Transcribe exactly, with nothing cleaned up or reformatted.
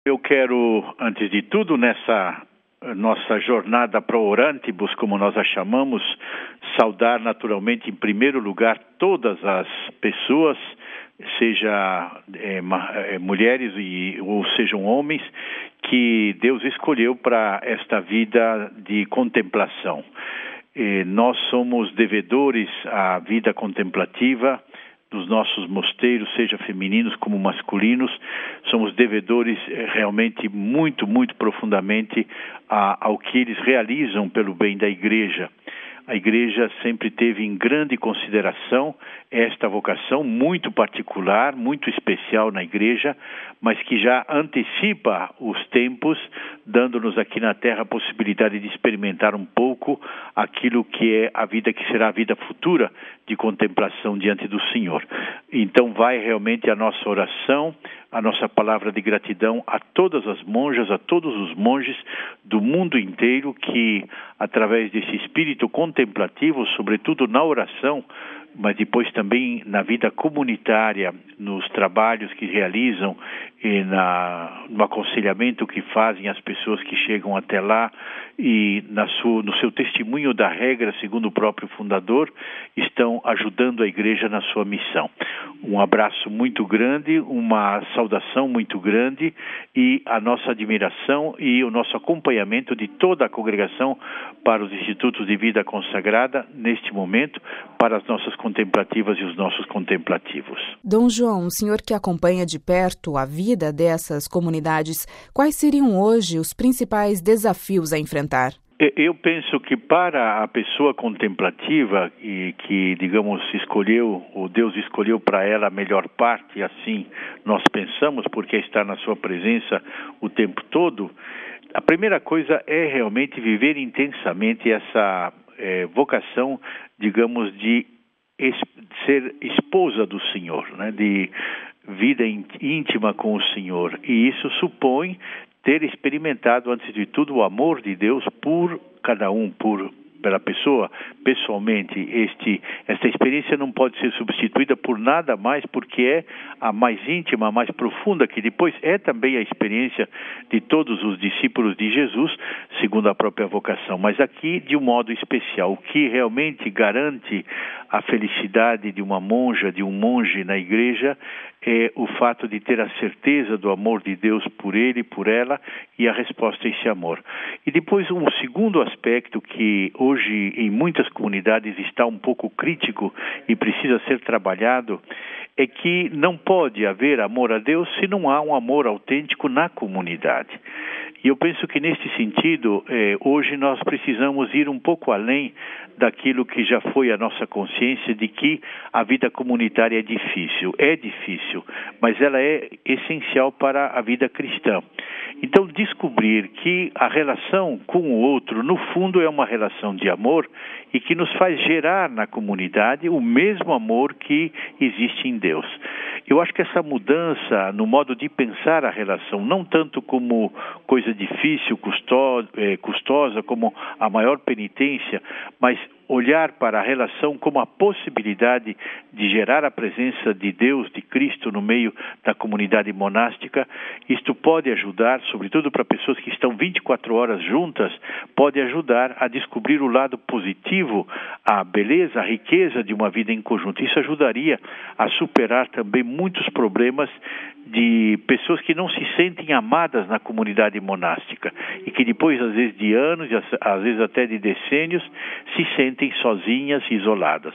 Eu quero, antes de tudo, nessa nossa jornada pro orantibus, como nós a chamamos, saudar naturalmente, em primeiro lugar, todas as pessoas, seja é, é, mulheres e, ou sejam homens, que Deus escolheu para esta vida de contemplação. E nós somos devedores à vida contemplativa dos nossos mosteiros, seja femininos como masculinos, somos devedores realmente muito, muito profundamente a, ao que eles realizam pelo bem da igreja. A igreja sempre teve em grande consideração esta vocação muito particular, muito especial na igreja, mas que já antecipa os tempos, dando-nos aqui na Terra a possibilidade de experimentar um pouco aquilo que é a vida que será a vida futura de contemplação diante do Senhor. Então vai realmente a nossa oração, a nossa palavra de gratidão a todas as monjas, a todos os monges do mundo inteiro que, através desse espírito contemplativo, sobretudo na oração, mas depois também na vida comunitária, nos trabalhos que realizam e na, no aconselhamento que fazem as pessoas que chegam até lá e na sua, no seu testemunho da regra, segundo o próprio fundador, estão ajudando a igreja na sua missão. Um abraço muito grande, uma saudação muito grande e a nossa admiração e o nosso acompanhamento de toda a congregação para os institutos de vida consagrada neste momento, para as nossas contemplativas e os nossos contemplativos. Dom João, o senhor que acompanha de perto a vida dessas comunidades, quais seriam hoje os principais desafios a enfrentar? Eu penso que para a pessoa contemplativa e que, digamos, escolheu, ou Deus escolheu para ela a melhor parte, assim nós pensamos, porque está na sua presença o tempo todo, a primeira coisa é realmente viver intensamente essa é, vocação, digamos, de es- ser esposa do Senhor, né? De vida íntima com o Senhor. E isso supõe ter experimentado, antes de tudo, o amor de Deus por cada um, por pela pessoa, pessoalmente. Este, esta experiência não pode ser substituída por nada mais, porque é a mais íntima, a mais profunda, que depois é também a experiência de todos os discípulos de Jesus, segundo a própria vocação. Mas aqui, de um modo especial, o que realmente garante a felicidade de uma monja, de um monge na igreja, é o fato de ter a certeza do amor de Deus por ele, por ela, e a resposta a esse amor. E depois um segundo aspecto que hoje em muitas comunidades está um pouco crítico e precisa ser trabalhado, é que não pode haver amor a Deus se não há um amor autêntico na comunidade. E eu penso que neste sentido, eh, hoje nós precisamos ir um pouco além daquilo que já foi a nossa consciência de que a vida comunitária é difícil. É difícil, mas ela é essencial para a vida cristã. Então, descobrir que a relação com o outro, no fundo, é uma relação de amor e que nos faz gerar na comunidade o mesmo amor que existe em Deus. Eu acho que essa mudança no modo de pensar a relação, não tanto como coisa difícil, custo- eh, custosa, como a maior penitência, mas olhar para a relação como a possibilidade de gerar a presença de Deus, de Cristo no meio da comunidade monástica. Isto pode ajudar, sobretudo para pessoas que estão vinte e quatro horas juntas, pode ajudar a descobrir o lado positivo, a beleza, a riqueza de uma vida em conjunto. Isso ajudaria a superar também muitos problemas de pessoas que não se sentem amadas na comunidade monástica e que depois, às vezes de anos, e às vezes até de decênios, se sentem sozinhas e isoladas.